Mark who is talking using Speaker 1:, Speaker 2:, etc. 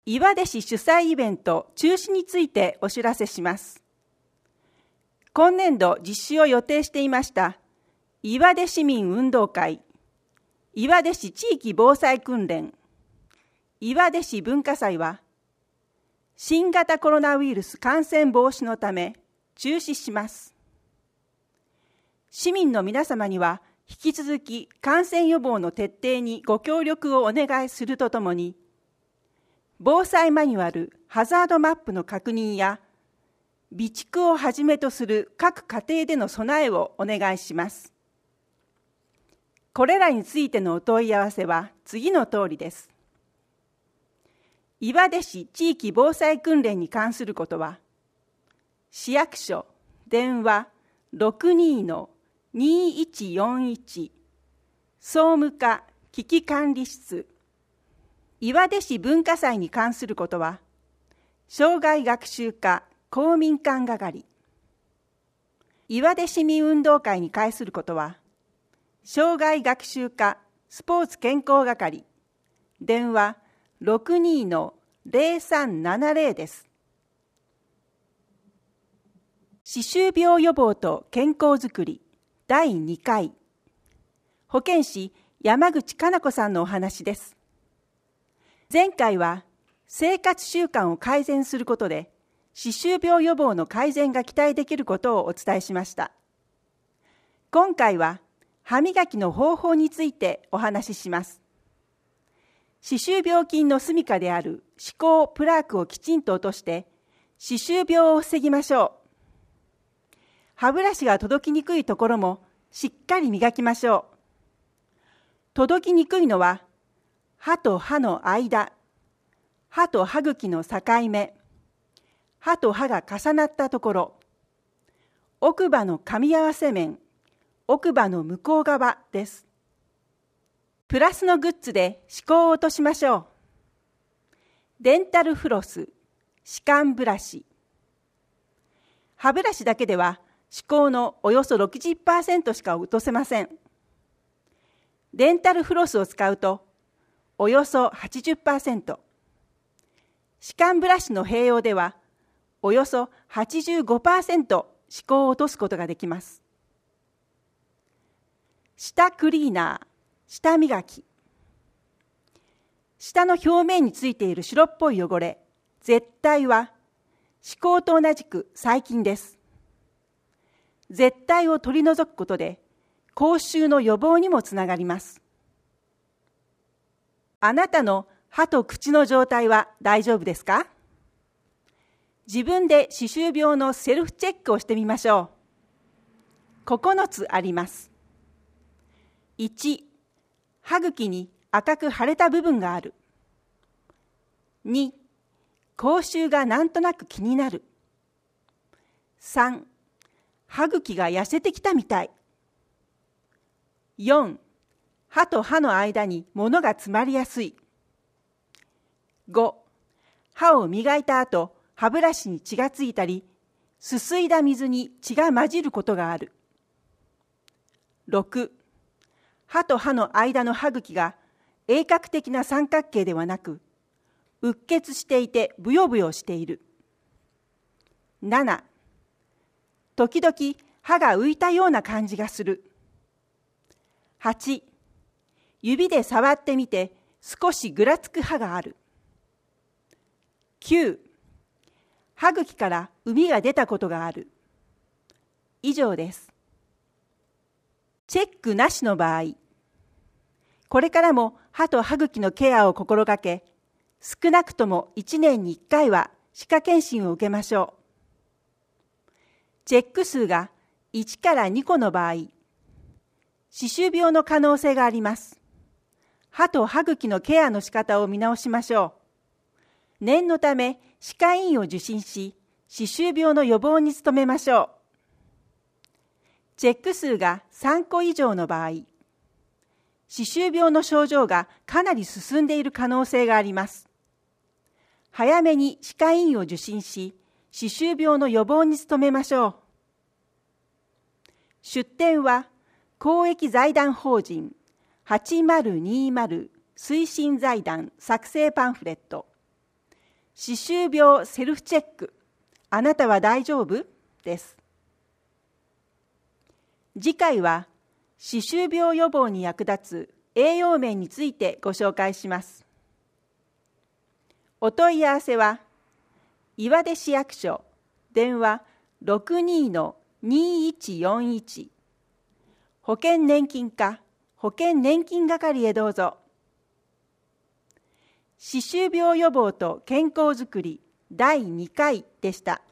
Speaker 1: 岩出市主催イベント中止についてお知らせします。今年度実施を予定していました岩出市民運動会、岩出市地域防災訓練、岩出市文化祭は新型コロナウイルス感染防止のため中止します。市民の皆様には引き続き感染予防の徹底にご協力をお願いするとともに、防災マニュアル、ハザードマップの確認や、備蓄をはじめとする各家庭での備えをお願いします。これらについてのお問い合わせは次の通りです。岩出市地域防災訓練に関することは、市役所電話 62-2141 総務課危機管理室、岩出市文化祭に関することは、生涯学習課公民館係、岩出市民運動会に関することは、生涯学習課スポーツ健康係、電話 62-0370 です。歯周病予防と健康づくり第2回、保健師山口かな子さんのお話です。前回は生活習慣を改善することで歯周病予防の改善が期待できることをお伝えしました。今回は歯磨きの方法についてお話しします。歯周病菌の住処である歯垢プラークをきちんと落として歯周病を防ぎましょう。歯ブラシが届きにくいところもしっかり磨きましょう。届きにくいのは歯と歯の間、歯と歯茎の境目、歯と歯が重なったところ、奥歯の噛み合わせ面、奥歯の向こう側です。プラスのグッズで歯垢を落としましょう。デンタルフロス、歯間ブラシ。歯ブラシだけでは歯垢のおよそ 60% しか落とせません。デンタルフロスを使うとおよそ 80%、歯間ブラシの併用ではおよそ 85% 歯垢を落とすことができます。舌クリーナー、舌磨き。舌の表面についている白っぽい汚れ、舌苔は歯垢と同じく細菌です。舌苔を取り除くことで口臭の予防にもつながります。あなたの歯と口の状態は大丈夫ですか？自分で歯周病のセルフチェックをしてみましょう。9つあります。1、歯茎に赤く腫れた部分がある。2、口臭がなんとなく気になる。3、歯茎が痩せてきたみたい。4、歯と歯の間に物が詰まりやすい。5、歯を磨いた後、歯ブラシに血がついたり、すすいだ水に血が混じることがある。6、歯と歯の間の歯茎が鋭角的な三角形ではなく、うっ血していてブヨブヨしている。7、時々歯が浮いたような感じがする。8、指で触ってみて少しぐらつく歯がある。9、歯茎から膿が出たことがある。以上です。チェックなしの場合、これからも歯と歯茎のケアを心がけ、少なくとも1年に1回は歯科検診を受けましょう。チェック数が1から2個の場合、歯周病の可能性があります。歯と歯茎のケアの仕方を見直しましょう。念のため歯科医院を受診し、歯周病の予防に努めましょう。チェック数が3個以上の場合、歯周病の症状がかなり進んでいる可能性があります。早めに歯科医院を受診し、歯周病の予防に努めましょう。出典は公益財団法人8020推進財団作成パンフレット歯周病セルフチェック、あなたは大丈夫？です。次回は歯周病予防に役立つ栄養面についてご紹介します。お問い合わせは岩出市役所電話 62-2141 保険年金課保険年金係へどうぞ。歯周病予防と健康づくり第2回でした。